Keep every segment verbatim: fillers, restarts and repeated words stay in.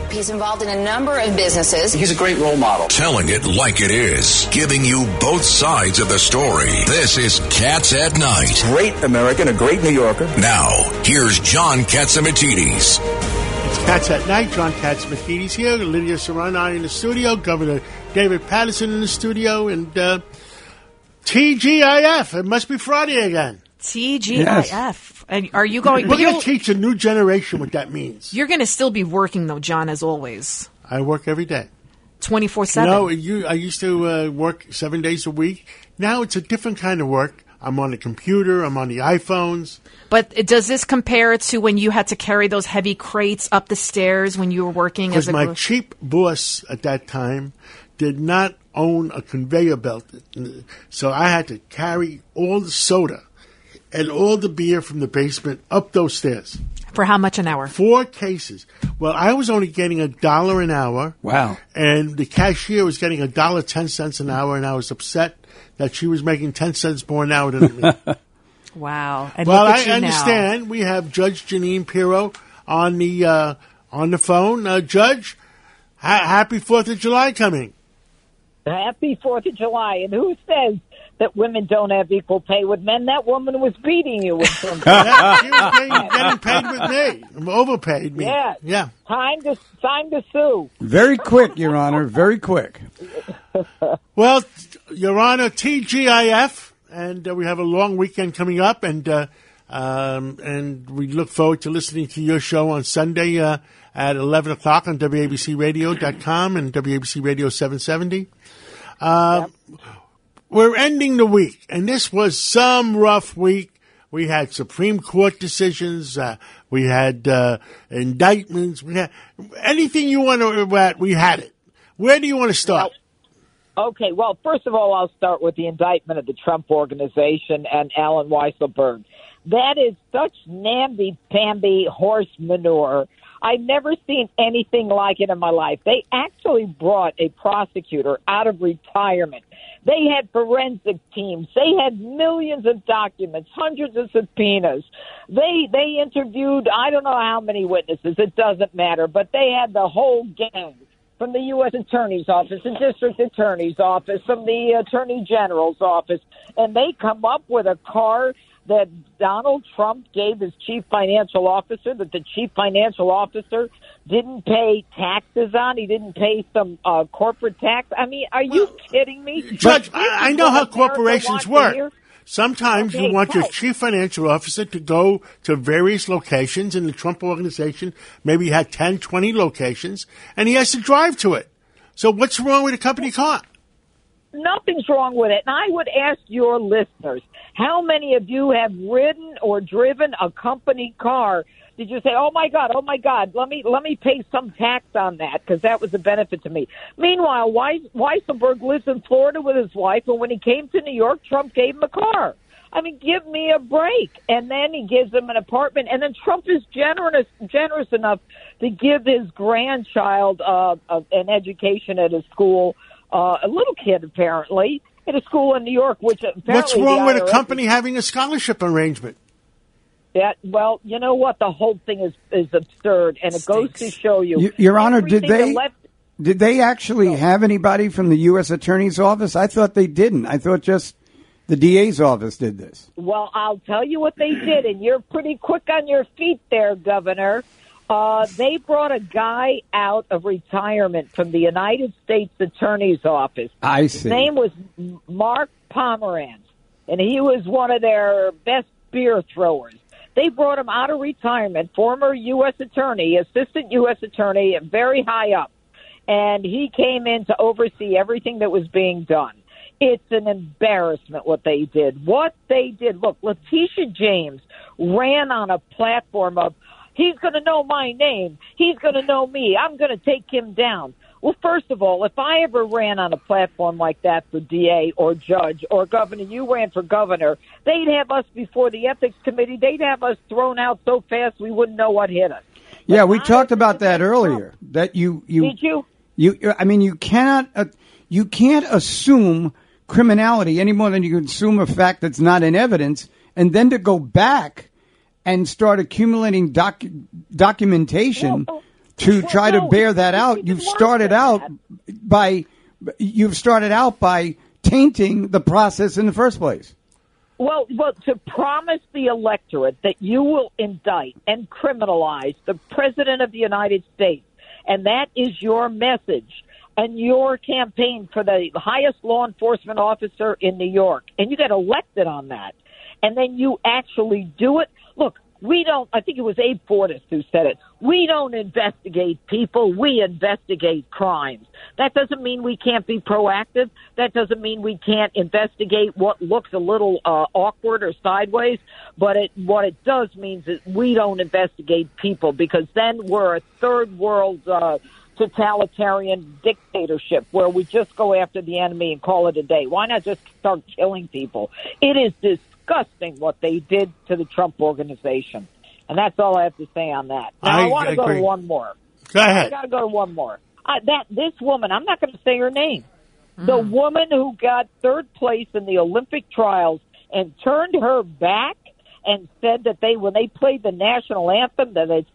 He's involved in a number of businesses. He's a great role model. Telling it like it is. Giving you both sides of the story. This is Cats at Night. Great American, a great New Yorker. Now, here's John Catsimatidis. It's Cats at Night. John Catsimatidis here. Lydia Serrano in the studio. Governor David Paterson in the studio. And uh, T G I F. It must be Friday again. T G I F. Yes. And are you going? We're going to teach a new generation what that means. You're going to still be working, though, John, as always. I work every day. twenty-four seven. No, you, I used to uh, work seven days a week. Now it's a different kind of work. I'm on the computer. I'm on the iPhones. But does this compare to when you had to carry those heavy crates up the stairs when you were working as a... Because my cheap boss at that time did not own a conveyor belt. So I had to carry all the soda and all the beer from the basement up those stairs. For how much an hour? Four cases. Well, I was only getting a dollar an hour. Wow. And the cashier was getting a dollar ten cents an hour, and I was upset that she was making ten cents more an hour than me. Wow. And well, look I at you understand. Now. We have Judge Janine Pirro on the uh, on the phone. Uh, Judge, ha- happy Fourth of July coming. Happy Fourth of July. And who says that women don't have equal pay with men? That woman was beating you with some. Yeah, she was getting, getting paid with me. Overpaid me. Yeah. Yeah. Time to time to sue. Very quick, Your Honor. Very quick. Well, Your Honor, T G I F, and uh, we have a long weekend coming up, and uh, um, and we look forward to listening to your show on Sunday uh, at eleven o'clock on W A B C radio dot com and W A B C Radio seven seventy. Uh, yep. We're ending the week, and this was some rough week. We had Supreme Court decisions. Uh, we had uh, indictments. We had anything you want to about. We had it. Where do you want to start? Well, okay. Well, first of all, I'll start with the indictment of the Trump Organization and Alan Weisselberg. That is such namby-pamby horse manure. I've never seen anything like it in my life. They actually brought a prosecutor out of retirement. They had forensic teams. They had millions of documents, hundreds of subpoenas. They they interviewed I don't know how many witnesses. It doesn't matter. But they had the whole gang from the U S Attorney's Office, the District Attorney's Office, from the Attorney General's Office. And they come up with a car that Donald Trump gave his chief financial officer, that the chief financial officer didn't pay taxes on. He didn't pay some uh, corporate tax. I mean, are you kidding me? Judge, I, I know how corporations work. Sometimes okay, you want right. your chief financial officer to go to various locations in the Trump Organization. Maybe he had ten, twenty locations, and he has to drive to it. So what's wrong with a company car? Nothing's wrong with it. And I would ask your listeners, how many of you have ridden or driven a company car? Did you say, oh, my God, oh, my God, let me let me pay some tax on that because that was a benefit to me? Meanwhile, Weis- Weisselberg lives in Florida with his wife, and when he came to New York, Trump gave him a car. I mean, give me a break. And then he gives him an apartment. And then Trump is generous generous enough to give his grandchild uh, an education at his school. Uh, a little kid, apparently, at a school in New York, which apparently... What's wrong with a I R S company having a scholarship arrangement? That, well, you know what? The whole thing is, is absurd, and it goes to show you... Y- Your Honor, did they... The left- Did they actually have anybody from the U S Attorney's Office? I thought they didn't. I thought just the D A's office did this. Well, I'll tell you what they did, and you're pretty quick on your feet there, Governor. Uh, they brought a guy out of retirement from the United States Attorney's Office. I see. His name was Mark Pomerantz, and he was one of their best spear throwers. They brought him out of retirement, former U S attorney, assistant U S attorney, very high up. And he came in to oversee everything that was being done. It's an embarrassment what they did. What they did. Look, Letitia James ran on a platform of, he's going to know my name. He's going to know me. I'm going to take him down. Well, first of all, if I ever ran on a platform like that for D A or judge or governor, you ran for governor, they'd have us before the ethics committee. They'd have us thrown out so fast we wouldn't know what hit us. But yeah, we I talked about that earlier. That you, you, Did you? You, I mean, you cannot, uh, you can't assume criminality any more than you can assume a fact that's not in evidence, and then to go back and start accumulating doc- documentation Well, to Well, try no, to bear that it's out. even You've worse started than out that. by you've started out by tainting the process in the first place. Well, well, to promise the electorate that you will indict and criminalize the President of the United States, and that is your message and your campaign for the highest law enforcement officer in New York, and you got elected on that, and then you actually do it. Look, we don't, I think it was Abe Fortas who said it, we don't investigate people, we investigate crimes. That doesn't mean we can't be proactive. That doesn't mean we can't investigate what looks a little uh, awkward or sideways. But it, what it does mean is we don't investigate people, because then we're a third world uh, totalitarian dictatorship where we just go after the enemy and call it a day. Why not just start killing people? It is disgusting what they did to the Trump organization. And that's all I have to say on that. Now, I, I want to go to one more. Go ahead. I got to go to one more. Uh, that this woman, I'm not going to say her name. Mm. The woman who got third place in the Olympic trials and turned her back and said that they, when they played the national anthem, that it's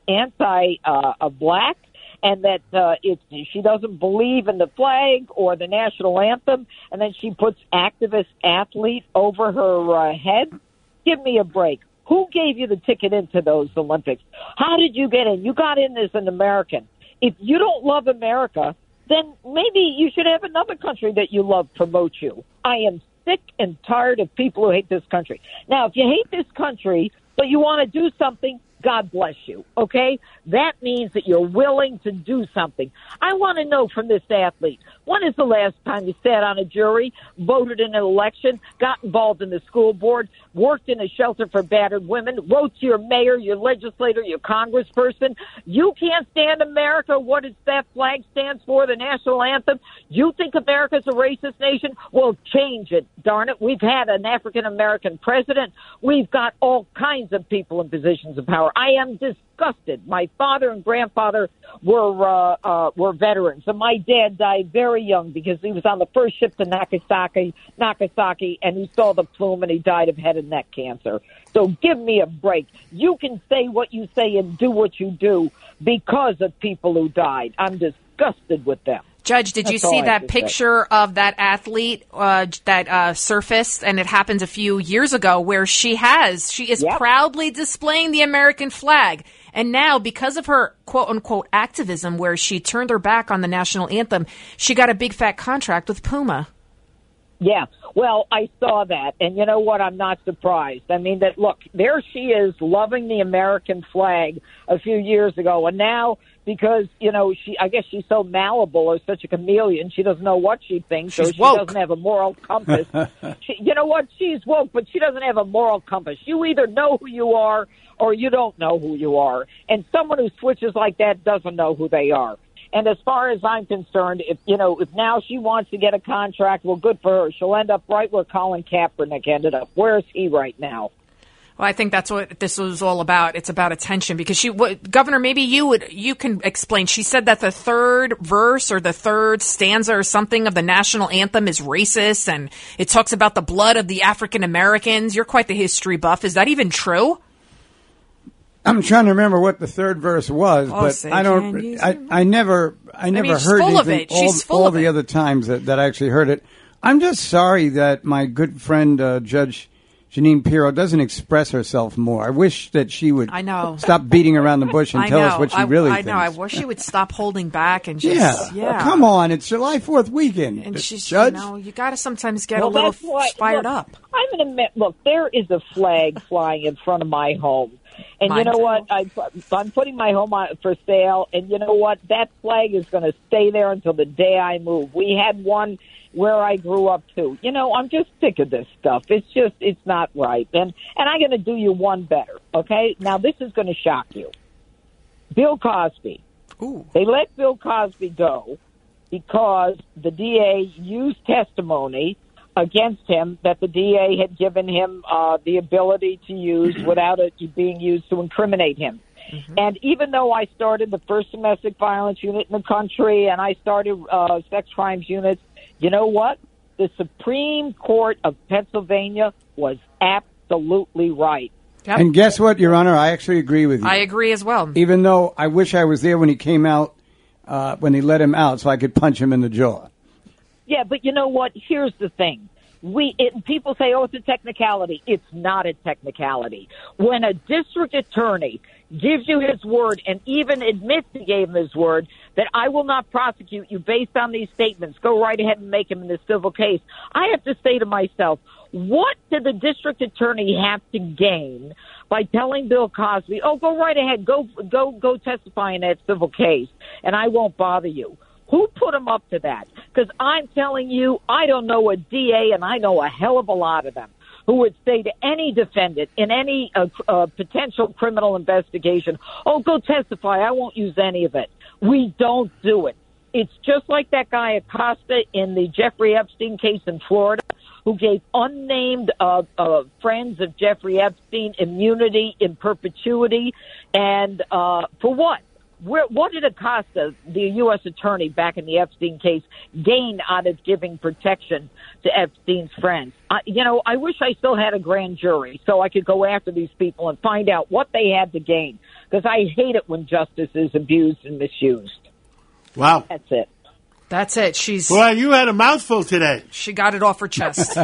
anti-black uh, and that uh, it's, she doesn't believe in the flag or the national anthem, and then she puts activist athlete over her uh, head. Give me a break. Who gave you the ticket into those Olympics? How did you get in? You got in as an American. If you don't love America, then maybe you should have another country that you love promote you. I am sick and tired of people who hate this country. Now, if you hate this country, but you want to do something, God bless you, okay? That means that you're willing to do something. I want to know from this athlete, when is the last time you sat on a jury, voted in an election, got involved in the school board, worked in a shelter for battered women, wrote to your mayor, your legislator, your congressperson? You can't stand America. What does that flag stand for, the national anthem? You think America's a racist nation? Well, change it, darn it. We've had an African-American president. We've got all kinds of people in positions of power. I am disgusted. My father and grandfather were uh, uh, were veterans, and my dad died very young because he was on the first ship to Nagasaki, Nagasaki, and he saw the plume and he died of head and neck cancer. So give me a break. You can say what you say and do what you do because of people who died. I'm disgusted with them. Judge, did That's you see that say. picture of that athlete uh, that uh, surfaced, and it happened a few years ago, where she has, she is Yep. proudly displaying the American flag. And now, because of her quote-unquote activism, where she turned her back on the national anthem, she got a big fat contract with Puma. Yeah, well, I saw that, and you know what? I'm not surprised. I mean, that look, there she is loving the American flag a few years ago, and now because, you know, she, I guess she's so malleable or such a chameleon, she doesn't know what she thinks, She's or she woke. doesn't have a moral compass. she, you know what? She's woke, but she doesn't have a moral compass. You either know who you are or you don't know who you are, and someone who switches like that doesn't know who they are. And as far as I'm concerned, if you know, if now she wants to get a contract, well, good for her. She'll end up right where Colin Kaepernick ended up. Where is he right now? Well, I think that's what this was all about. It's about attention, because she, what, Governor, maybe you would, you can explain. She said that the third verse or the third stanza or something of the national anthem is racist, and it talks about the blood of the African Americans. You're quite the history buff. Is that even true? I'm trying to remember what the third verse was, Oh, but say, I can don't. you I, I never. I never mean, she's heard full of anything. it. She's all, full all of the it. other times that, that I actually heard it. I'm just sorry that my good friend uh, Judge Jeanine Pirro doesn't express herself more. I wish that she would. I know. Stop beating around the bush and I tell know. us what she I, really I thinks. know. I wish she would stop holding back and just, yeah. yeah. Come on, it's July fourth weekend. And she's, Judge. you know, you got to sometimes get Well, a little that's why- fired look, up. I'm going to admit, look, there is a flag flying in front of my home. And Mine you know too. what? I, I'm putting my home on for sale. And you know what? That flag is going to stay there until the day I move. We had one where I grew up, too. You know, I'm just sick of this stuff. It's just, it's not right. And, and I'm going to do you one better, okay? Now, this is going to shock you. Bill Cosby. Ooh. They let Bill Cosby go because the D A used testimony against him that the D A had given him uh, the ability to use without it being used to incriminate him. Mm-hmm. And even though I started the first domestic violence unit in the country and I started uh, sex crimes units, you know what? The Supreme Court of Pennsylvania was absolutely right. Yep. And guess what, Your Honor? I actually agree with you. I agree as well. Even though I wish I was there when he came out, uh, when they let him out, so I could punch him in the jaw. Yeah, but you know what? Here's the thing. We it, people say, oh, it's a technicality. It's not a technicality. When a district attorney gives you his word and even admits he gave him his word that I will not prosecute you based on these statements, go right ahead and make him in this civil case. I have to say to myself, what did the district attorney have to gain by telling Bill Cosby, oh, go right ahead, go go go testify in that civil case, and I won't bother you? Who put him up to that? Because I'm telling you, I don't know a D A, and I know a hell of a lot of them, who would say to any defendant in any uh, uh, potential criminal investigation, oh, go testify, I won't use any of it. We don't do it. It's just like that guy Acosta in the Jeffrey Epstein case in Florida, who gave unnamed uh, uh, friends of Jeffrey Epstein immunity in perpetuity. And uh, for what? Where, what did Acosta, the U S attorney back in the Epstein case, gain out of giving protection to Epstein's friends? Uh, you know, I wish I still had a grand jury so I could go after these people and find out what they had to gain, because I hate it when justice is abused and misused. Wow. That's it. That's it. She's Well, you had a mouthful today. She got it off her chest.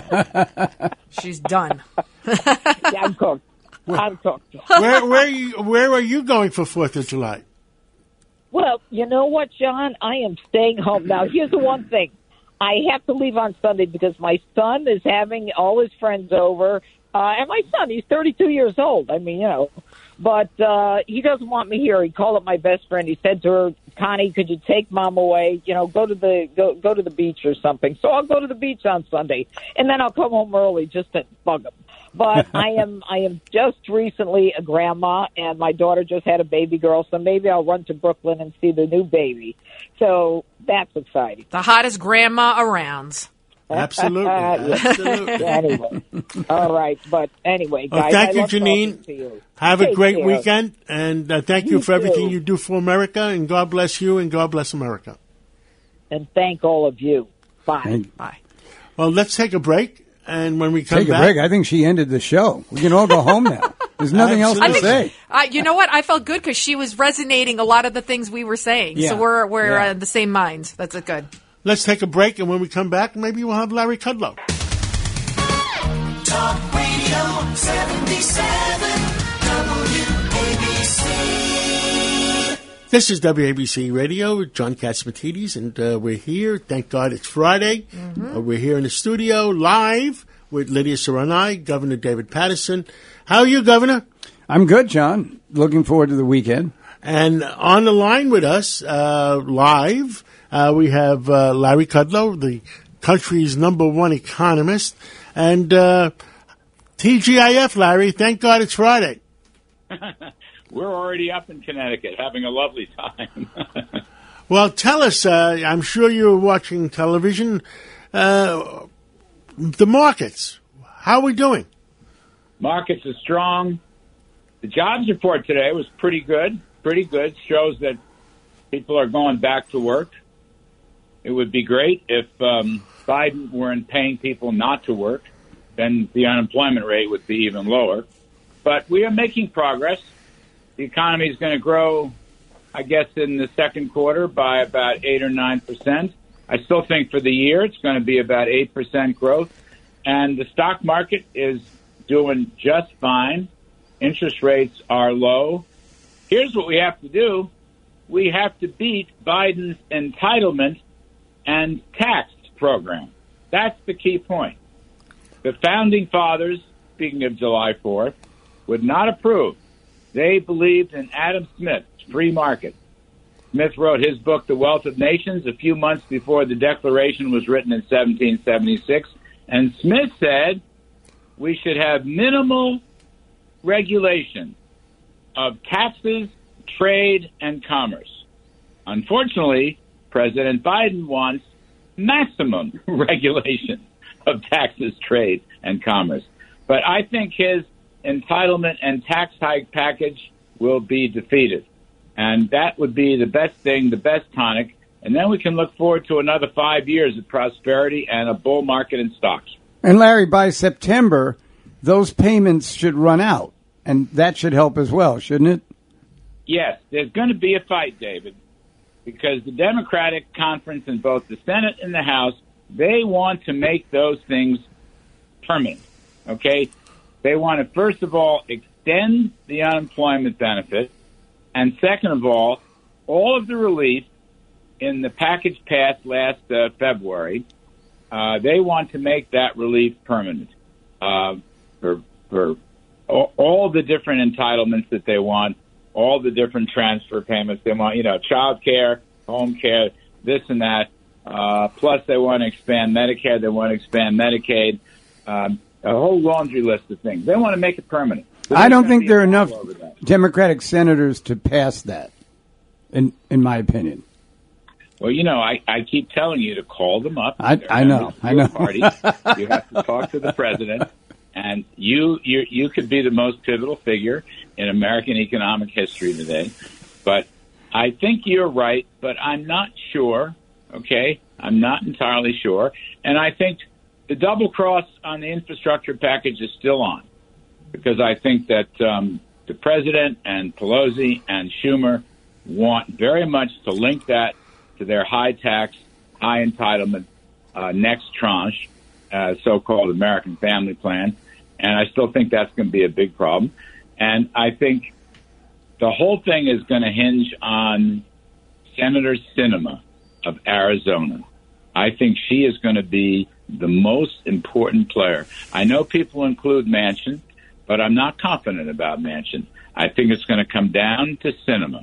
She's done. Yeah, I'm cooked. I'm cooked. Where where are you, where are you going for Fourth of July? Well, you know what, John? I am staying home. Now, here's the one thing. I have to leave on Sunday because my son is having all his friends over. Uh, and my son, he's thirty-two years old. I mean, you know. But uh, he doesn't want me here. He called up my best friend. He said to her, Connie, could you take Mom away? You know, go to the go go to the beach or something. So I'll go to the beach on Sunday. And then I'll come home early just to bug him. But I am I am just recently a grandma, and my daughter just had a baby girl, so maybe I'll run to Brooklyn and see the new baby. So that's exciting. The hottest grandma around. Absolutely. Absolutely. Anyway, all right. But anyway, guys, well, thank I you, love Janine. talking to you. Have a Take great care. weekend, and uh, thank you, You for everything too. you do for America, and God bless you, and God bless America. And thank all of you. Bye. Thank- Bye. Well, let's take a break, and when we come Take a back... break. I think she ended the show. We can all go home now. There's nothing else to Absolutely. say. Uh, you know what? I felt good because she was resonating a lot of the things we were saying. Yeah. So we're we're Yeah. uh, the same minds. That's a good. Let's take a break, and when we come back, maybe we'll have Larry Kudlow. Talk Radio seventy-seven W A B C. This is W A B C Radio, John Catsimatidis, and uh, we're here. Thank God it's Friday. Mm-hmm. Uh, we're here in the studio live with Lydia Serrani, Governor David Paterson. How are you, Governor? I'm good, John. Looking forward to the weekend. And on the line with us, uh, live, uh, we have uh, Larry Kudlow, the country's number one economist. And uh, T G I F, Larry, thank God it's Friday. We're already up in Connecticut having a lovely time. Well, tell us, uh, I'm sure you're watching television, uh, the markets. How are we doing? Markets are strong. The jobs report today was pretty good. Pretty good. Shows that people are going back to work. It would be great if um, Biden weren't paying people not to work. Then the unemployment rate would be even lower. But we are making progress. The economy is going to grow, I guess, in the second quarter by about eight or nine percent. I still think for the year it's going to be about eight percent growth. And the stock market is doing just fine. Interest rates are low. Here's what we have to do. We have to beat Biden's entitlement and tax program. That's the key point. The founding fathers, speaking of July fourth, would not approve. They believed in Adam Smith's free market. Smith wrote his book, The Wealth of Nations, a few months before the Declaration was written in seventeen seventy-six. And Smith said we should have minimal regulation of taxes, trade, and commerce. Unfortunately, President Biden wants maximum regulation of taxes, trade, and commerce. But I think his entitlement and tax hike package will be defeated. And that would be the best thing, the best tonic. And then we can look forward to another five years of prosperity and a bull market in stocks. And Larry, by September, those payments should run out. And that should help as well, shouldn't it? Yes, there's going to be a fight, David, because the Democratic conference in both the Senate and the House, they want to make those things permanent, okay? They want to, first of all, extend the unemployment benefit, and second of all, all of the relief in the package passed last uh, February, uh, they want to make that relief permanent uh, for, for all, all the different entitlements that they want, all the different transfer payments they want, you know, child care, home care, this and that. Uh, plus, they want to expand Medicare. They want to expand Medicaid. Um, a whole laundry list of things. They want to make it permanent. So I don't think there are enough Democratic senators to pass that, in in my opinion. Well, you know, I, I keep telling you to call them up. I, I know. I know. Party. You have to talk to the president. And you, you, you could be the most pivotal figure in American economic history today. But I think you're right, but I'm not sure. Okay, I'm not entirely sure. And I think the double cross on the infrastructure package is still on, because I think that um, the president and Pelosi and Schumer want very much to link that to their high tax, high entitlement uh, next tranche, uh, so-called American Family Plan. And I still think that's going to be a big problem. And I think the whole thing is going to hinge on Senator Sinema of Arizona. I think she is going to be the most important player. I know people include Manchin, but I'm not confident about Manchin. I think it's going to come down to Sinema.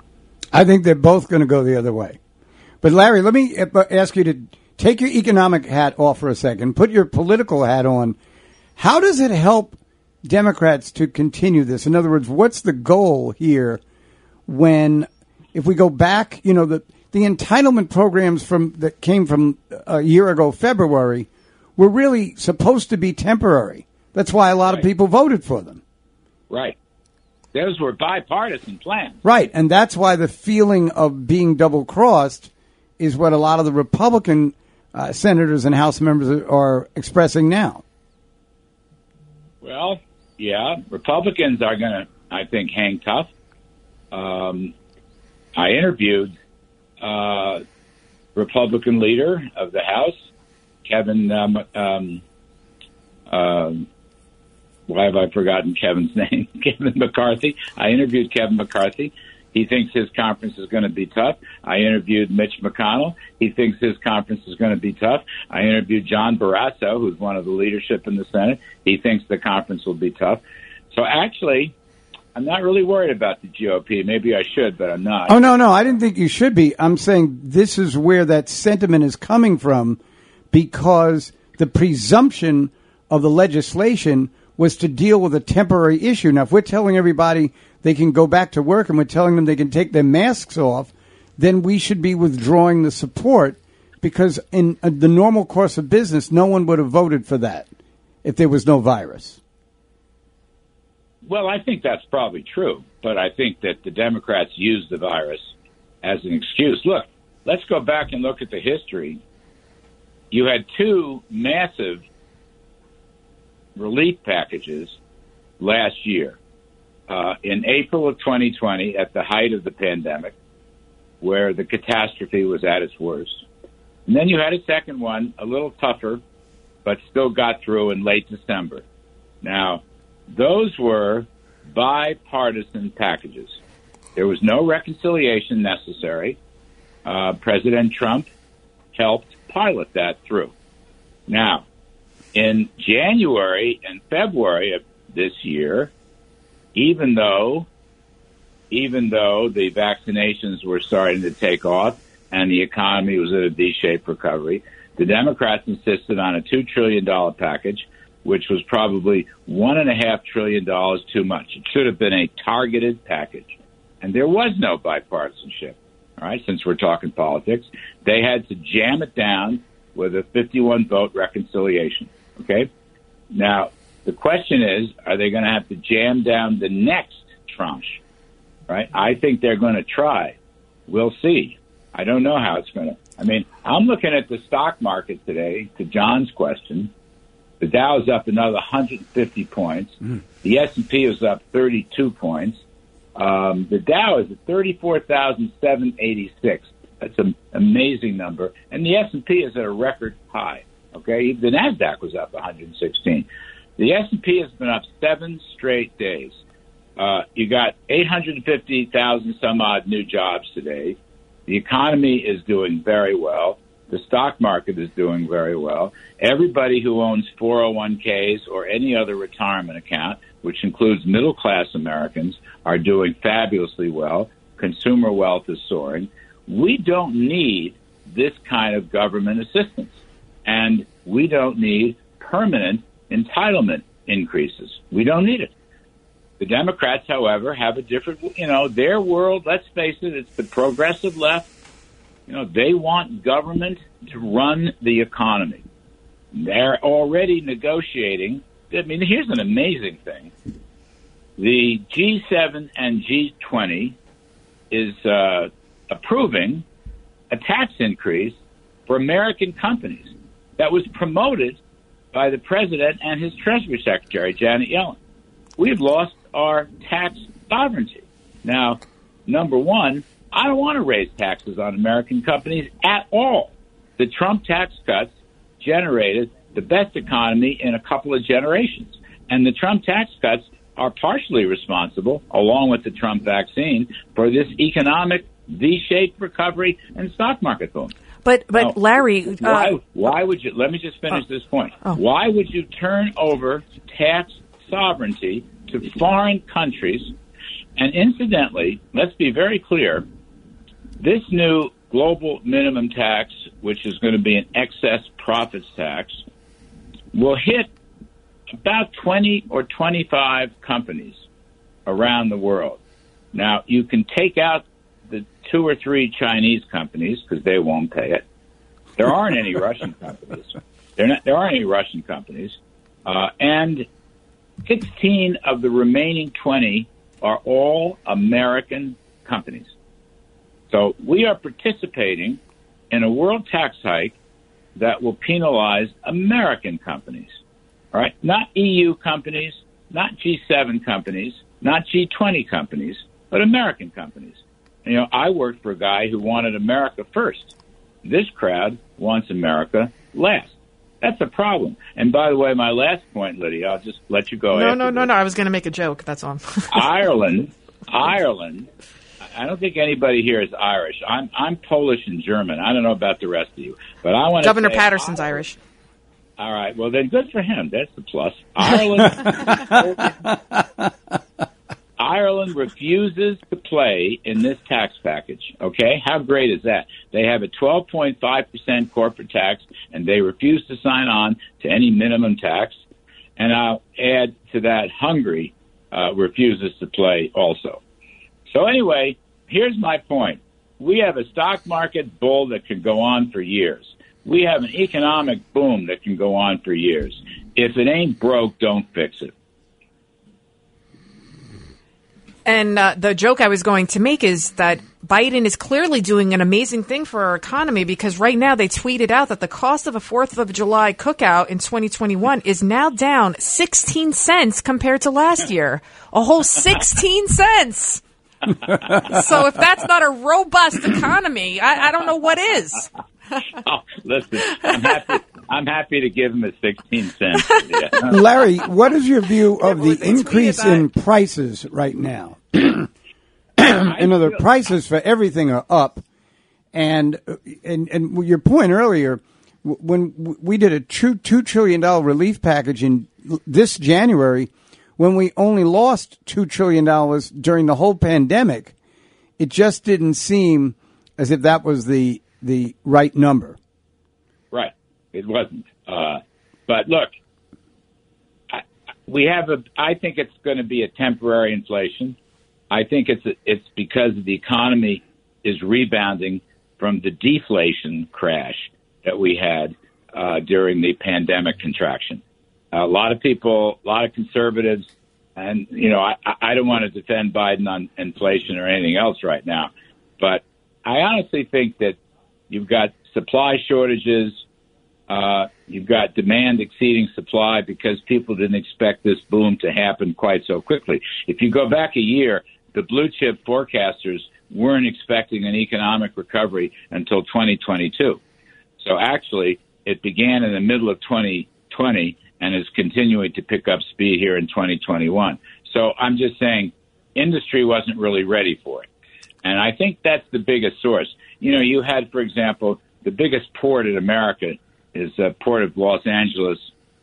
I think they're both going to go the other way. But, Larry, let me ask you to take your economic hat off for a second, put your political hat on. How does it help Democrats to continue this? In other words, what's the goal here when, if we go back, you know, the, the entitlement programs from that came from a year ago, February, were really supposed to be temporary. That's why a lot right. of people voted for them. Right. Those were bipartisan plans. Right, and that's why the feeling of being double-crossed is what a lot of the Republican uh, senators and House members are, are expressing now. Well, yeah, Republicans are going to, I think, hang tough. Um, I interviewed uh, Republican leader of the House, Kevin, um, um, uh, why have I forgotten Kevin's name? Kevin McCarthy. I interviewed Kevin McCarthy. He thinks his conference is going to be tough. I interviewed Mitch McConnell. He thinks his conference is going to be tough. I interviewed John Barrasso, who's one of the leadership in the Senate. He thinks the conference will be tough. So actually, I'm not really worried about the G O P. Maybe I should, but I'm not. Oh, no, no, I didn't think you should be. I'm saying this is where that sentiment is coming from, because the presumption of the legislation was to deal with a temporary issue. Now, if we're telling everybody they can go back to work and we're telling them they can take their masks off, then we should be withdrawing the support, because in uh, the normal course of business, no one would have voted for that if there was no virus. Well, I think that's probably true, but I think that the Democrats used the virus as an excuse. Look, let's go back and look at the history. You had two massive relief packages last year. Uh, in April of twenty twenty, at the height of the pandemic, where the catastrophe was at its worst. And then you had a second one, a little tougher, but still got through in late December. Now, those were bipartisan packages. There was no reconciliation necessary. Uh, President Trump helped pilot that through. Now, in January and February of this year, even though, even though the vaccinations were starting to take off and the economy was at a V-shaped recovery, the Democrats insisted on a two trillion dollars package, which was probably one and a half trillion dollars too much. It should have been a targeted package. And there was no bipartisanship. All right, since we're talking politics, they had to jam it down with a fifty-one vote reconciliation. Okay? Now, the question is, are they going to have to jam down the next tranche? Right? I think they're going to try. We'll see. I don't know how it's going to. I mean, I'm looking at the stock market today, to John's question. The Dow is up another one hundred fifty points. Mm. The S and P is up thirty-two points. Um, the Dow is at thirty-four thousand seven hundred eighty-six. That's an amazing number. And the S and P is at a record high. Okay, the NASDAQ was up one hundred sixteen. The S and P has been up seven straight days. Uh, you got eight hundred fifty thousand some odd new jobs today. The economy is doing very well. The stock market is doing very well. Everybody who owns four oh one k's or any other retirement account, which includes middle-class Americans, are doing fabulously well. Consumer wealth is soaring. We don't need this kind of government assistance, and we don't need permanent entitlement increases. We don't need it. The Democrats, however, have a different, you know, their world, let's face it, it's the progressive left. You know, they want government to run the economy. They're already negotiating. I mean, here's an amazing thing. The G seven and G twenty is uh, approving a tax increase for American companies that was promoted by the president and his Treasury Secretary, Janet Yellen. We've lost our tax sovereignty. Now, number one, I don't want to raise taxes on American companies at all. The Trump tax cuts generated the best economy in a couple of generations. And the Trump tax cuts are partially responsible, along with the Trump vaccine, for this economic V-shaped recovery and stock market boom. But, but now, Larry... Uh, why, why would you... Let me just finish uh, this point. Oh. Why would you turn over tax sovereignty to foreign countries? And incidentally, let's be very clear, this new global minimum tax, which is going to be an excess profits tax, will hit about twenty or twenty-five companies around the world. Now, you can take out the two or three Chinese companies because they won't pay it. There aren't any Russian companies. There, not, there aren't any Russian companies. Uh, and sixteen of the remaining twenty are all American companies. So we are participating in a world tax hike that will penalize American companies, all right? Not E U companies, not G seven companies, not G twenty companies, but American companies. You know, I worked for a guy who wanted America first. This crowd wants America last. That's a problem. And by the way, my last point, Lydia, I'll just let you go. No, after no, no, this. no. I was going to make a joke. That's all. Ireland, Ireland. I don't think anybody here is Irish. I'm I'm Polish and German. I don't know about the rest of you, but I want to. Governor say Patterson's Ireland. Irish. All right. Well, then, good for him. That's the plus. Ireland. Ireland refuses to play in this tax package. Okay, how great is that? They have a twelve point five percent corporate tax, and they refuse to sign on to any minimum tax. And I'll add to that, Hungary uh, refuses to play also. So anyway, here's my point. We have a stock market bull that can go on for years. We have an economic boom that can go on for years. If it ain't broke, don't fix it. And uh, the joke I was going to make is that Biden is clearly doing an amazing thing for our economy, because right now they tweeted out that the cost of a fourth of July cookout in twenty twenty-one is now down sixteen cents compared to last year. A whole sixteen cents. So if that's not a robust economy, I, I don't know what is. Oh, listen, I'm happy. I'm happy to give him a sixteen cents. Yeah. Larry, what is your view of the increase in prices right now? You know, the prices for everything are up, and and and your point earlier, when we did a two two trillion dollar relief package in this January, when we only lost two trillion dollars during the whole pandemic, it just didn't seem as if that was the the right number. Right. It wasn't. Uh, but look, I, we have a, I think it's going to be a temporary inflation. I think it's, a, it's because the economy is rebounding from the deflation crash that we had uh, during the pandemic contraction. Uh, a lot of people, a lot of conservatives, and, you know, I, I don't want to defend Biden on inflation or anything else right now, but I honestly think that you've got supply shortages. Uh, you've got demand exceeding supply because people didn't expect this boom to happen quite so quickly. If you go back a year, the blue chip forecasters weren't expecting an economic recovery until twenty twenty-two. So actually, it began in the middle of twenty twenty and is continuing to pick up speed here in twenty twenty-one. So I'm just saying industry wasn't really ready for it. And I think that's the biggest source. You know, you had, for example, the biggest port in America is the Port of Los Angeles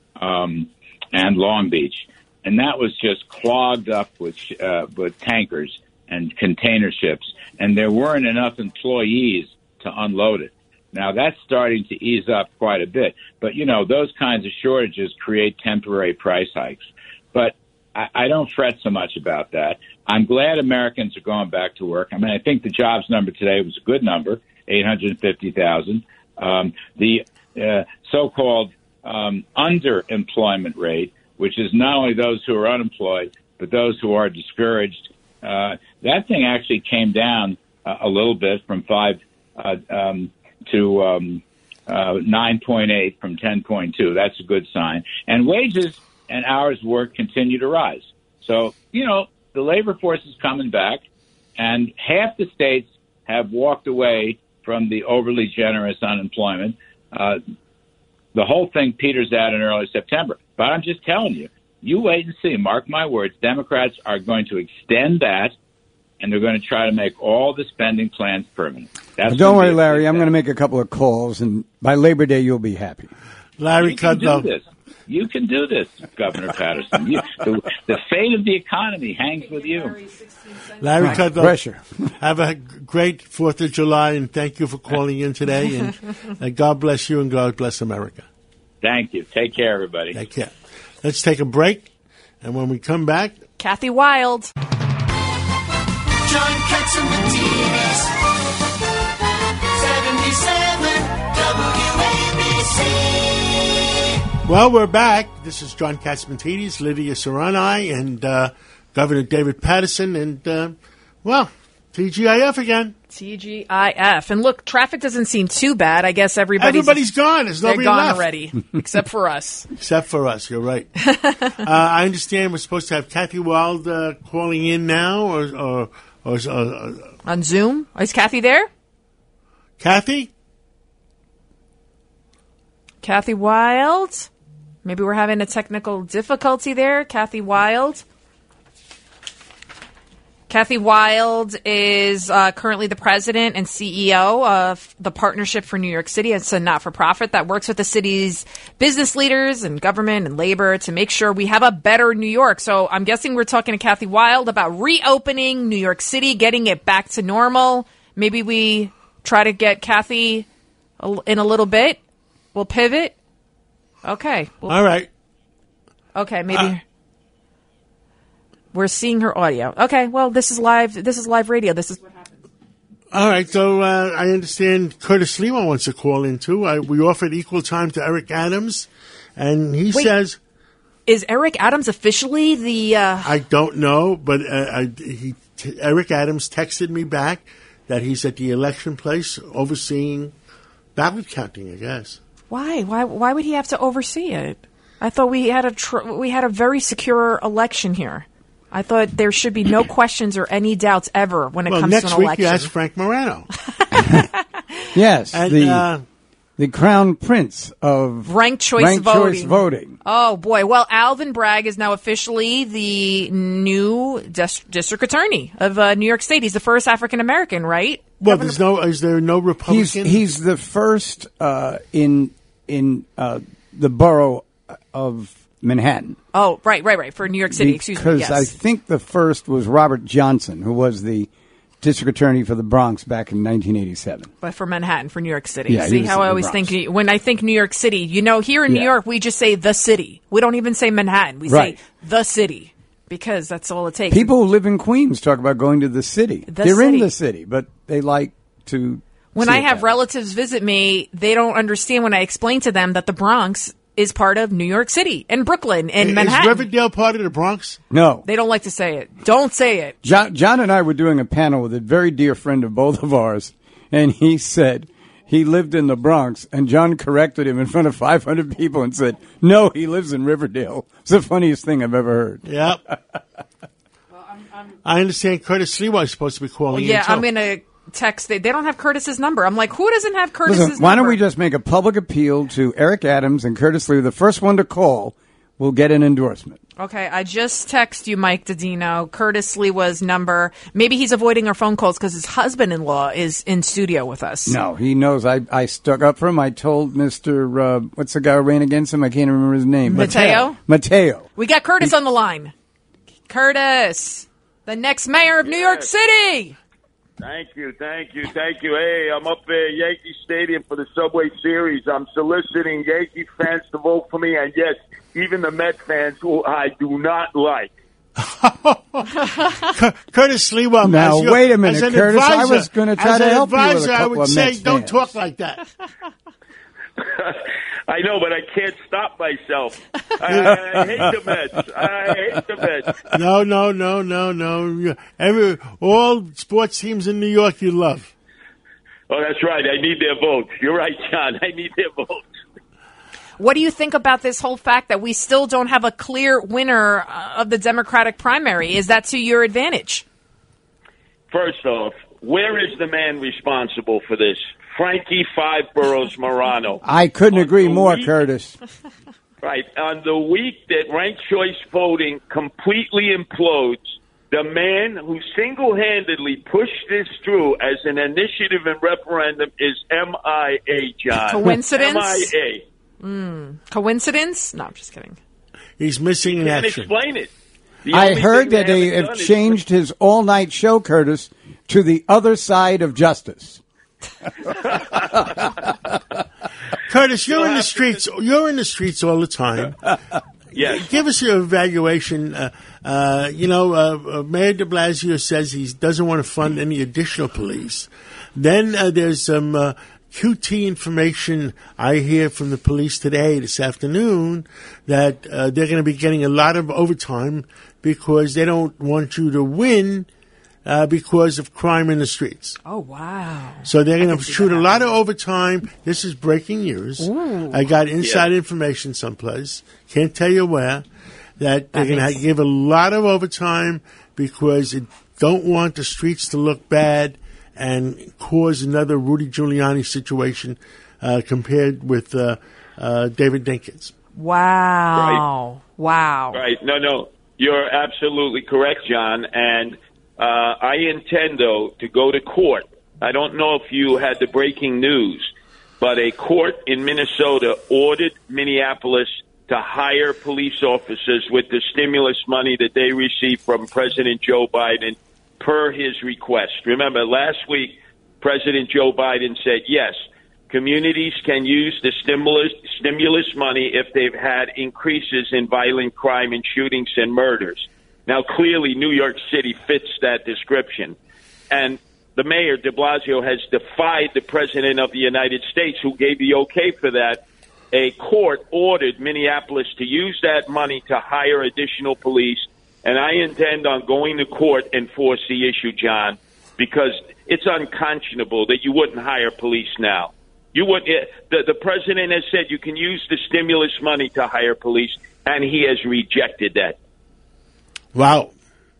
um, and Long Beach. And that was just clogged up with uh, with tankers and container ships. And there weren't enough employees to unload it. Now, that's starting to ease up quite a bit. But, you know, those kinds of shortages create temporary price hikes. But I, I don't fret so much about that. I'm glad Americans are going back to work. I mean, I think the jobs number today was a good number, eight hundred fifty thousand. Um, the uh, so-called um, underemployment rate, which is not only those who are unemployed, but those who are discouraged, uh, that thing actually came down uh, a little bit from five uh, um, to um, uh, nine point eight from ten point two. That's a good sign. And wages and hours worked continue to rise. So, you know, the labor force is coming back, and half the states have walked away from the overly generous unemployment. Uh, the whole thing peters out in early September. But I'm just telling you, you wait and see. Mark my words, Democrats are going to extend that, and they're going to try to make all the spending plans permanent. That's Don't worry, Larry. I'm going to make a couple of calls, and by Labor Day, you'll be happy. Larry you can do Kudlow. this. You can do this, Governor Patterson. You, the, the fate of the economy hangs with you. Larry Right. Kudlow. Pressure. Have a great fourth of July, and thank you for calling in today. And, and God bless you, and God bless America. Thank you. Take care, everybody. Take care. Let's take a break, and when we come back, Kathy Wild. John Katzimatidis, seventy-seven W A B C. well, we're back. This is John Katzimatidis, Lydia Serrani, and uh, Governor David Paterson, and, uh, well, T G I F again. T G I F. And look, traffic doesn't seem too bad. I guess everybody's, Everybody's gone. There's they're nobody gone left. already, except for us. Except for us. You're right. uh, I understand we're supposed to have Kathy Wild uh, calling in now, or, or, or uh, On Zoom? Is Kathy there? Kathy? Kathy Wild? Maybe we're having a technical difficulty there. Kathy Wild. Kathy Wild is uh, currently the president and C E O of the Partnership for New York City. It's a not-for-profit that works with the city's business leaders and government and labor to make sure we have a better New York. So I'm guessing we're talking to Kathy Wild about reopening New York City, getting it back to normal. Maybe we try to get Kathy in a little bit. We'll pivot. Okay. We'll, All right. okay, maybe... Uh, We're seeing her audio. Okay, well, this is live. This is live radio. This is what happens. All right, so uh, I understand Curtis Lima wants to call in, too. I, we offered equal time to Eric Adams, and he Wait. says... Is Eric Adams officially the... Uh, I don't know, but uh, I, he, t- Eric Adams texted me back that he's at the election place overseeing ballot counting, I guess. why? Why? Why would he have to oversee it? I thought we had a tr- we had a very secure election here. I thought there should be no questions or any doubts ever when it Well, comes next to an week election. you ask Frank Morano. Yes, And, the uh, the crown prince of Ranked choice ranked voting. choice voting. Oh, boy. Well, Alvin Bragg is now officially the new dis- district attorney of uh, New York State. He's the first African-American, right? Well, Governor- there's no. Is there no He's Republican? he's the first uh, in in uh, the borough of Manhattan. Oh, right, right, right. For New York City, excuse me. Because Yes. I think the first was Robert Johnson, who was the district attorney for the Bronx back in nineteen eighty-seven. But for Manhattan, for New York City. Yeah, he See was how in I the always Bronx. think, when I think New York City, you know, here in New Yeah. York, we just say the city. We don't even say Manhattan. We Right. say the city because that's all it takes. People who live in Queens talk about going to the city. The They're in city. the city, but they like to. When see I it have that way. relatives visit me, they don't understand when I explain to them that the Bronx is part of New York City and Brooklyn and Is Manhattan. Riverdale part of the Bronx? No. They don't like to say it. Don't say it. John, John and I were doing a panel with a very dear friend of both of ours, and he said he lived in the Bronx, and John corrected him in front of five hundred people and said, no, he lives in Riverdale. It's the funniest thing I've ever heard. Yep. I understand Curtis Lewa is supposed to be calling Yeah, in, too. I'm going to text. They, they don't have Curtis's number. I'm like, who doesn't have Curtis's Listen, number? why don't we just make a public appeal to Eric Adams and Curtis Lewa? The first one to call will get an endorsement. Okay, I just text you, Mike Dodino, Curtis Lewa's number. Maybe he's avoiding our phone calls because his husband-in-law is in studio with us. No, he knows. I, I stuck up for him. I told Mister Uh, what's the guy who ran against him? I can't remember his name. Mateo? Mateo. We got Curtis on the line. Curtis, the next mayor of New York City. Thank you, thank you, thank you. Hey, I'm up at Yankee Stadium for the Subway Series. I'm soliciting Yankee fans to vote for me, and yes, even the Met fans who I do not like. Curtis Lewa. Now, as your, wait a minute, as an Curtis. I advisor, was going to try as to an help you with a advisor, I couple would of say, Mets don't fans. talk like that. I know, but I can't stop myself. I, I hate the Mets. I hate the Mets. No, no, no, no, no. Every all sports teams in New York you love. Oh, that's right. I need their votes. You're right, John. I need their votes. What do you think about this whole fact that we still don't have a clear winner uh, of the Democratic primary? Is that to your advantage? First off, where is the man responsible for this? Frankie Five Boroughs Morano. I couldn't On agree the more, week- Curtis. Right. On the week that ranked choice voting completely implodes, the man who single-handedly pushed this through as an initiative and referendum is M I A, John. Coincidence? M I A. Mm. Coincidence? No, I'm just kidding. He's missing in Can't action. explain it. The I only heard thing that they haven't have done is- changed his all-night show, Curtis, to the other side of justice. Curtis, you're in the streets. You're in the streets all the time. Yes. Give us your evaluation. Uh, uh, you know, uh, uh, Mayor de Blasio says he doesn't want to fund any additional police. Then uh, there's some uh, Q T information I hear from the police today, this afternoon, that uh, they're going to be getting a lot of overtime because they don't want you to win uh, because of crime in the streets. Oh, wow. So they're going to shoot a lot of overtime. This is breaking news. Ooh. I got inside information someplace. Can't tell you where. That they're That going makes- to give a lot of overtime because they don't want the streets to look bad and cause another Rudy Giuliani situation uh, compared with uh, uh, David Dinkins. Wow. Wow. Right. No, no. You're absolutely correct, John. And uh, I intend, though, to go to court. I don't know if you had the breaking news, but a court in Minnesota ordered Minneapolis to hire police officers with the stimulus money that they received from President Joe Biden per his request. Remember, last week, President Joe Biden said, yes, communities can use the stimulus stimulus money if they've had increases in violent crime and shootings and murders. Now, clearly, New York City fits that description. And the mayor, de Blasio, has defied the president of the United States, who gave the okay for that. A court ordered Minneapolis to use that money to hire additional police. And I intend on going to court and force the issue, John, because it's unconscionable that you wouldn't hire police now. You would. The, the president has said you can use the stimulus money to hire police, and he has rejected that. Wow.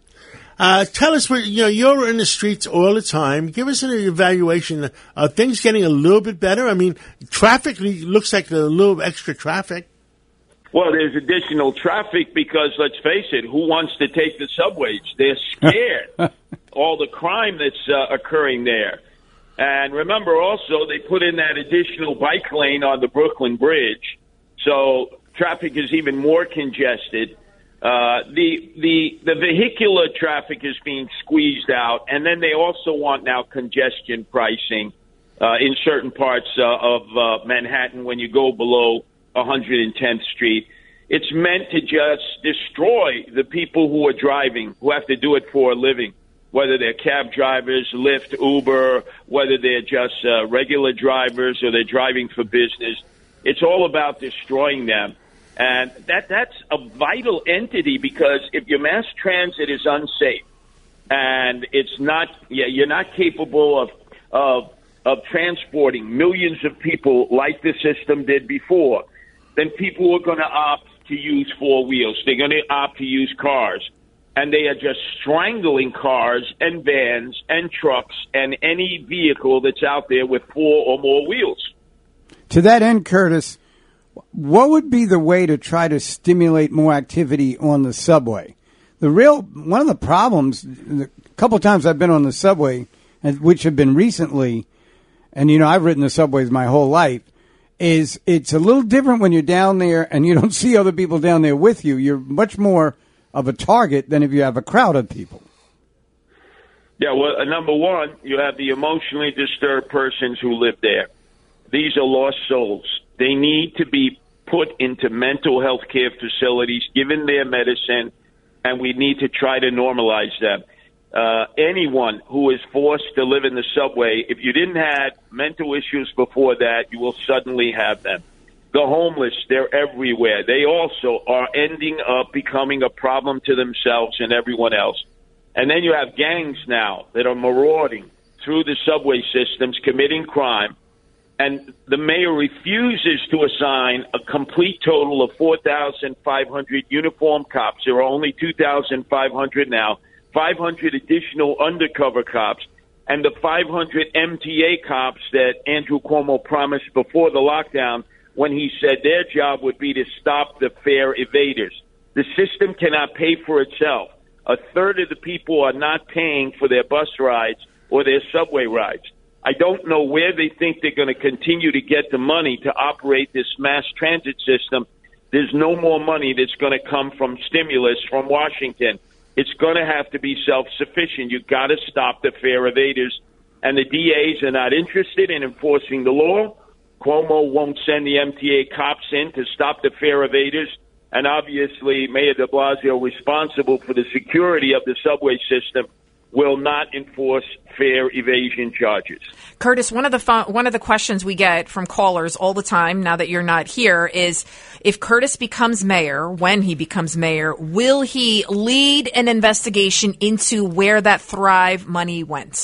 Uh, tell us what, you know, you're in the streets all the time. Give us an evaluation. Are things getting a little bit better? I mean, traffic looks like a little extra traffic. Well, there's additional traffic because, let's face it, who wants to take the subways? They're scared. All the crime that's uh, occurring there. And remember also, they put in that additional bike lane on the Brooklyn Bridge. So traffic is even more congested. Uh, the, the, the vehicular traffic is being squeezed out. And then they also want now congestion pricing uh, in certain parts uh, of uh, Manhattan when you go below one hundred tenth Street. It's meant to just destroy the people who are driving, who have to do it for a living, whether they're cab drivers, Lyft, Uber, whether they're just uh, regular drivers or they're driving for business. It's all about destroying them. And that that's a vital entity because if your mass transit is unsafe and it's not, yeah, you're not capable of, of, of transporting millions of people like the system did before, then people are going to opt to use four wheels. They're going to opt to use cars. And they are just strangling cars and vans and trucks and any vehicle that's out there with four or more wheels. To that end, Curtis, what would be the way to try to stimulate more activity on the subway? The real one of the problems, a couple of times I've been on the subway, which have been recently, and, you know, I've ridden the subways my whole life, is it's a little different when you're down there and you don't see other people down there with you. You're much more of a target than if you have a crowd of people. Yeah, well, uh, number one, you have the emotionally disturbed persons who live there. These are lost souls. They need to be put into mental health care facilities, given their medicine, and we need to try to normalize them. Uh, anyone who is forced to live in the subway, if you didn't have mental issues before that, you will suddenly have them. The homeless, they're everywhere. They also are ending up becoming a problem to themselves and everyone else. And then you have gangs now that are marauding through the subway systems, committing crime. And the mayor refuses to assign a complete total of four thousand five hundred uniformed cops. There are only two thousand five hundred now, five hundred additional undercover cops, and the five hundred M T A cops that Andrew Cuomo promised before the lockdown when he said their job would be to stop the fare evaders. The system cannot pay for itself. A third of the people are not paying for their bus rides or their subway rides. I don't know where they think they're going to continue to get the money to operate this mass transit system. There's no more money that's going to come from stimulus from Washington. It's going to have to be self-sufficient. You've got to stop the fare evaders. And the D As are not interested in enforcing the law. Cuomo won't send the M T A cops in to stop the fare evaders. And obviously, Mayor de Blasio, responsible for the security of the subway system, will not enforce fare evasion charges. Curtis, one of the fun, one of the questions we get from callers all the time, now that you're not here, is if Curtis becomes mayor, when he becomes mayor, will he lead an investigation into where that Thrive money went?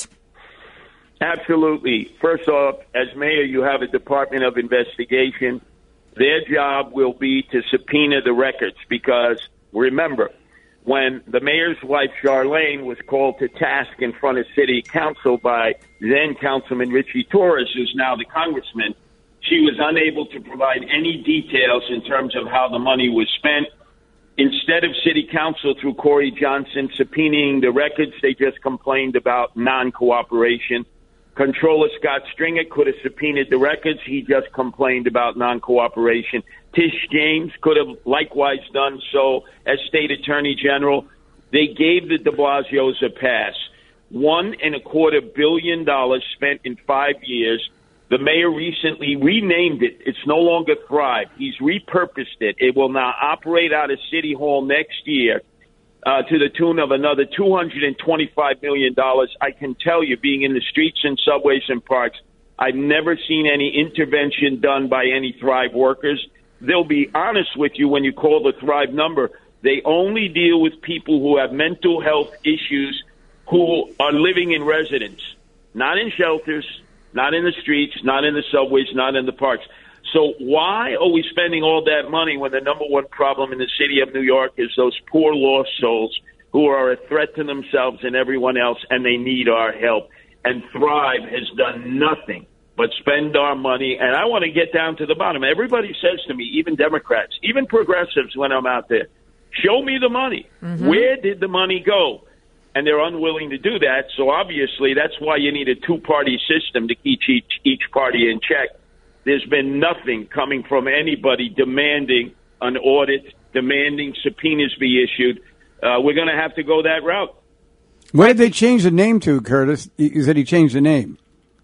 Absolutely. First off, as mayor, you have a Department of Investigation. Their job will be to subpoena the records because, remember, when the mayor's wife, Charlene, was called to task in front of city council by then Councilman Richie Torres, who's now the congressman, she was unable to provide any details in terms of how the money was spent. Instead of city council, through Corey Johnson, subpoenaing the records, they just complained about non-cooperation. Controller Scott Stringer could have subpoenaed the records. He just complained about non-cooperation. Tish James could have likewise done so as state attorney general. They gave the de Blasios a pass. One and a quarter billion dollars spent in five years. The mayor recently renamed it. It's no longer Thrive. He's repurposed it. It will now operate out of City Hall next year. Uh, to the tune of another two hundred twenty-five million dollars. I can tell you, being in the streets and subways and parks, I've never seen any intervention done by any Thrive workers. They'll be honest with you when you call the Thrive number. They only deal with people who have mental health issues who are living in residence, not in shelters, not in the streets, not in the subways, not in the parks. So why are we spending all that money when the number one problem in the city of New York is those poor lost souls who are a threat to themselves and everyone else, and they need our help? And Thrive has done nothing but spend our money. And I want to get down to the bottom. Everybody says to me, even Democrats, even progressives when I'm out there, show me the money. Mm-hmm. Where did the money go? And they're unwilling to do that. So obviously that's why you need a two-party system to keep each, each party in check. There's been nothing coming from anybody demanding an audit, demanding subpoenas be issued. Uh, we're going to have to go that route. What did they change the name to, Curtis? You said he changed the name.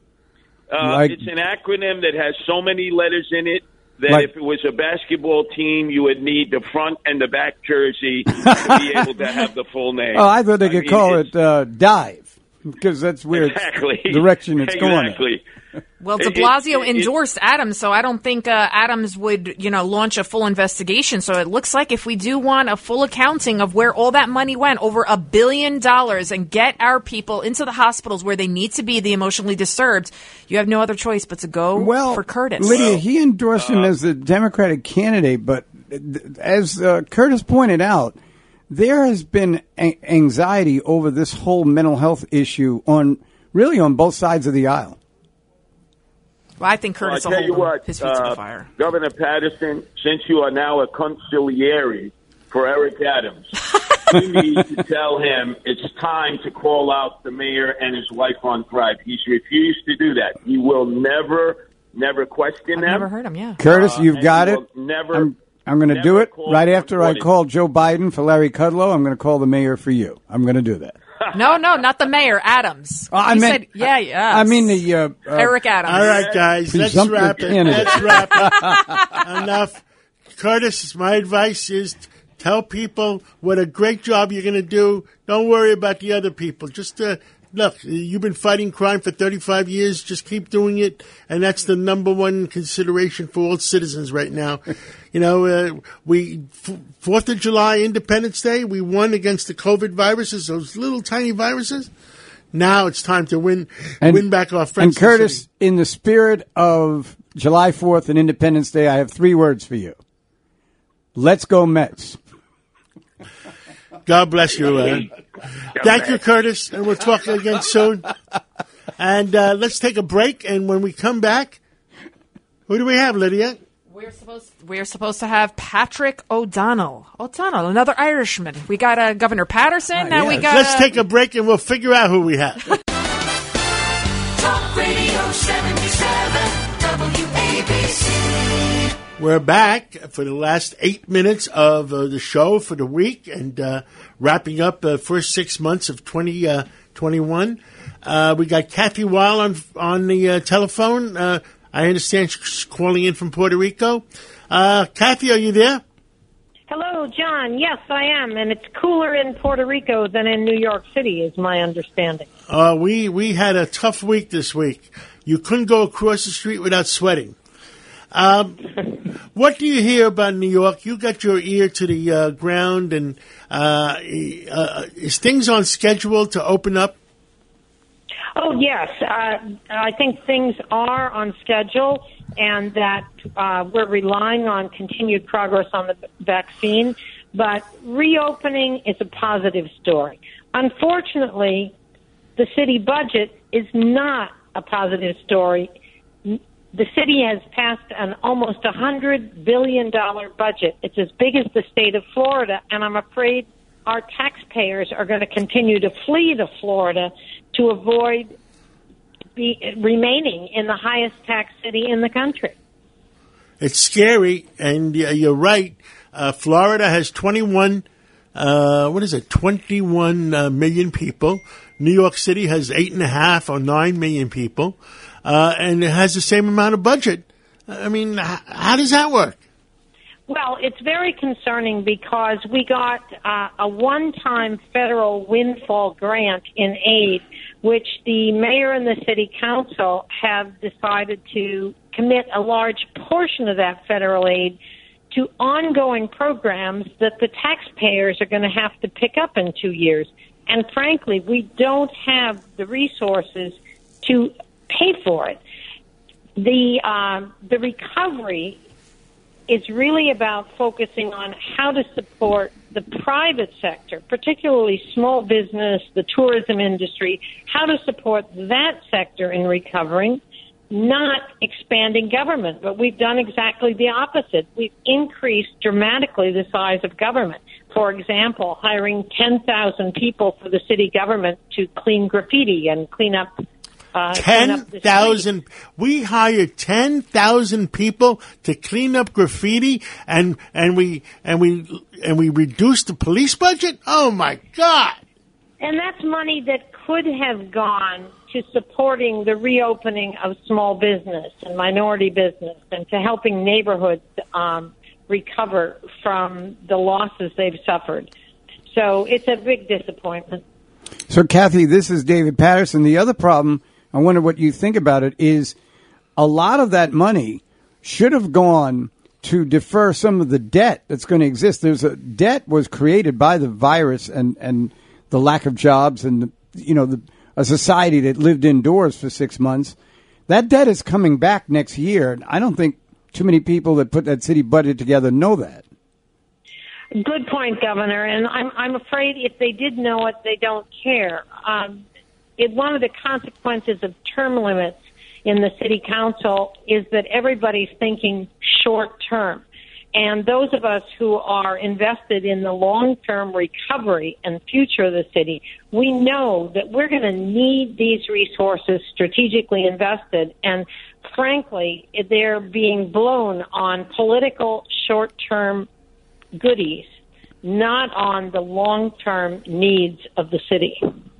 Uh, like, it's an acronym that has so many letters in it that like, if it was a basketball team, you would need the front and the back jersey to be able to have the full name. Oh, I thought they could I mean, call it uh, Dive. because that's where Exactly. it's direction it's going. Exactly. Well, de It- Blasio it- it- endorsed Adams, so I don't think uh, Adams would, you know, launch a full investigation. So it looks like if we do want a full accounting of where all that money went, over a billion dollars, and get our people into the hospitals where they need to be, the emotionally disturbed, you have no other choice but to go Well, for Curtis. Lydia, he endorsed him as the Democratic candidate, but th- as uh, Curtis pointed out, there has been a- anxiety over this whole mental health issue on really on both sides of the aisle. Well, I think Well, Curtis I will tell you hold what, his feet to uh, the fire. Governor Patterson, since you are now a consigliere for Eric Adams, you need to tell him it's time to call out the mayor and his wife on Thrive. He's refused to do that. He will never, never question I've them. never heard him, yeah. Curtis, you've Uh, and got he it. will Never. I'm, I'm going to do never it call right for after I recording. call Joe Biden for Larry Kudlow. I'm going to call the mayor for you. I'm going to do that. No, no, not the mayor, Adams. Oh, I You meant- said, yeah, yeah. I mean the uh, uh, Eric Adams. All right, guys, let's Presumptive wrap it. candidate. Let's wrap it. Enough. Curtis, my advice is tell people what a great job you're going to do. Don't worry about the other people. Just uh, look, you've been fighting crime for thirty-five years. Just keep doing it, and that's the number one consideration for all citizens right now. You know, uh, we f- Fourth of July, Independence Day, we won against the COVID viruses, those little tiny viruses. Now it's time to win, And- win back our friends. And Curtis, in the spirit of July fourth and Independence Day, I have three words for you. Let's go Mets. God bless you. Uh, thank you, Curtis, and we'll talk again soon. And uh, let's take a break, and when we come back, who do we have, Lydia? We're supposed we're supposed to have Patrick O'Donnell. O'Donnell, another Irishman. We got uh, Governor Patterson. Now we got. Let's uh, take a break, and we'll figure out who we have. Talk Radio seventy-seven W A B C. We're back for the last eight minutes of uh, the show for the week, and uh, wrapping up the first six months of twenty twenty-one. Uh, we got Kathy Weil on on the uh, telephone. Uh, I understand she's calling in from Puerto Rico. Uh, Kathy, are you there? Hello, John. Yes, I am, and it's cooler in Puerto Rico than in New York City, is my understanding. Uh, we we had a tough week this week. You couldn't go across the street without sweating. Um, what do you hear about New York? You got your ear to the uh, ground, and uh, uh, is things on schedule to open up? Oh, yes. Uh, I think things are on schedule, and that uh, we're relying on continued progress on the vaccine. But reopening is a positive story. Unfortunately, the city budget is not a positive story. The city has passed an almost one hundred billion dollars budget. It's as big as the state of Florida, and I'm afraid our taxpayers are going to continue to flee to Florida to avoid be, remaining in the highest tax city in the country. It's scary, and uh, you're right. Uh, Florida has twenty-one, uh, what is it, twenty-one uh, million people. New York City has eight and a half or nine million people, uh, and it has the same amount of budget. I mean, h- how does that work? Well, it's very concerning because we got uh, a one-time federal windfall grant in aid, which the mayor and the city council have decided to commit a large portion of that federal aid to ongoing programs that the taxpayers are going to have to pick up in two years. And frankly, we don't have the resources to pay for it. The uh, the recovery is really about focusing on how to support the private sector, particularly small business, the tourism industry, how to support that sector in recovering, not expanding government. But we've done exactly the opposite. We've increased dramatically the size of government. For example, hiring ten thousand people for the city government to clean graffiti and clean up Uh, ten thousand. We hired ten thousand people to clean up graffiti, and and we and we and we reduced the police budget. Oh my God! And that's money that could have gone to supporting the reopening of small business and minority business, and to helping neighborhoods um, recover from the losses they've suffered. So it's a big disappointment. So, Kathy, this is David Patterson. The other problem, I wonder what you think about it, is a lot of that money should have gone to defer some of the debt that's going to exist. There's a debt was created by the virus and, and the lack of jobs and, the, you know, the, a society that lived indoors for six months. That debt is coming back next year. I don't think too many people that put that city budget together know that. Good point, Governor. And I'm I'm afraid if they did know it, they don't care. Um, it, one of the consequences of term limits in the city council is that everybody's thinking short term. And those of us who are invested in the long-term recovery and future of the city, we know that we're going to need these resources strategically invested. And frankly, they're being blown on political short-term goodies, not on the long-term needs of the city.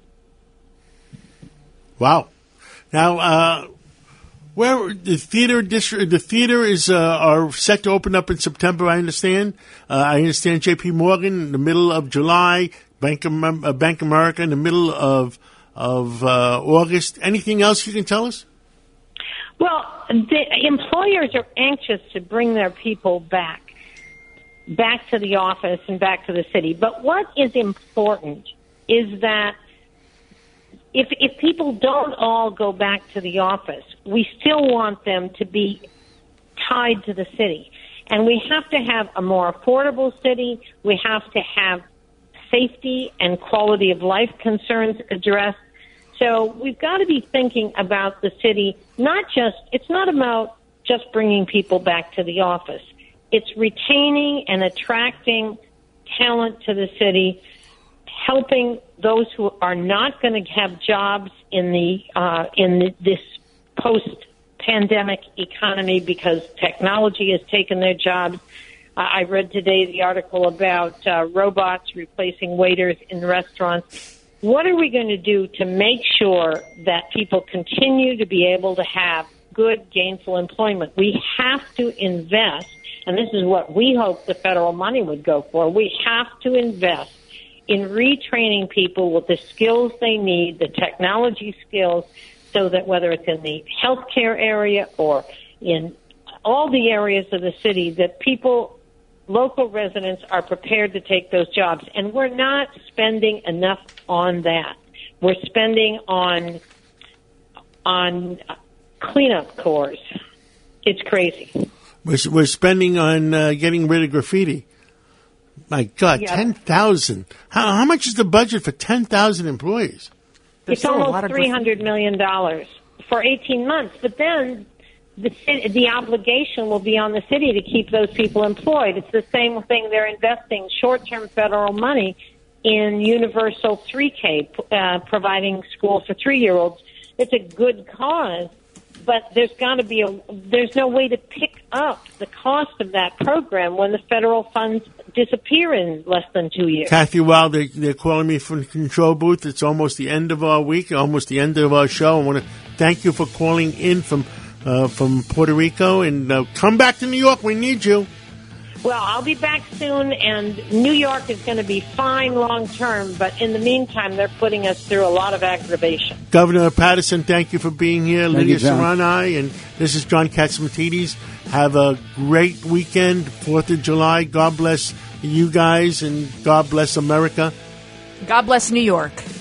Wow. Now, uh, where the theater district, the theater is uh, are set to open up in September. I understand. Uh, I understand. J P Morgan in the middle of July, Bank of uh, Bank America in the middle of of uh, August. Anything else you can tell us? Well, the employers are anxious to bring their people back, back to the office and back to the city. But what is important is that If if people don't all go back to the office, we still want them to be tied to the city. And we have to have a more affordable city. We have to have safety and quality of life concerns addressed. So we've got to be thinking about the city, not just, it's not about just bringing people back to the office. It's retaining and attracting talent to the city, helping those who are not going to have jobs in the uh, in the, this post-pandemic economy because technology has taken their jobs. Uh, I read today the article about uh, robots replacing waiters in restaurants. What are we going to do to make sure that people continue to be able to have good, gainful employment? We have to invest, and this is what we hope the federal money would go for. We have to invest in retraining people with the skills they need, the technology skills, so that whether it's in the healthcare area or in all the areas of the city, that people, local residents, are prepared to take those jobs. And we're not spending enough on that. We're spending on on cleanup corps. It's crazy. We're, we're spending on uh, getting rid of graffiti. My God, Yeah. ten thousand. How, how much is the budget for ten thousand employees? It's almost three hundred million dollars for eighteen months. But then the ci- the obligation will be on the city to keep those people employed. It's the same thing. They're investing short-term federal money in universal three K, uh, providing school for three-year-olds. It's a good cause, but there's got to be a, there's no way to pick up the cost of that program when the federal funds disappear in less than two years. Kathy Wild, they, they're calling me from the control booth. It's almost the end of our week, almost the end of our show. I want to thank you for calling in from uh, from Puerto Rico, and uh, come back to New York. We need you. Well, I'll be back soon, and New York is going to be fine long term, but in the meantime, they're putting us through a lot of aggravation. Governor Patterson, thank you for being here. Thank Lydia you, John. Serrani, and this is John Katsimatidis. Have a great weekend, fourth of July. God bless you guys, and God bless America. God bless New York.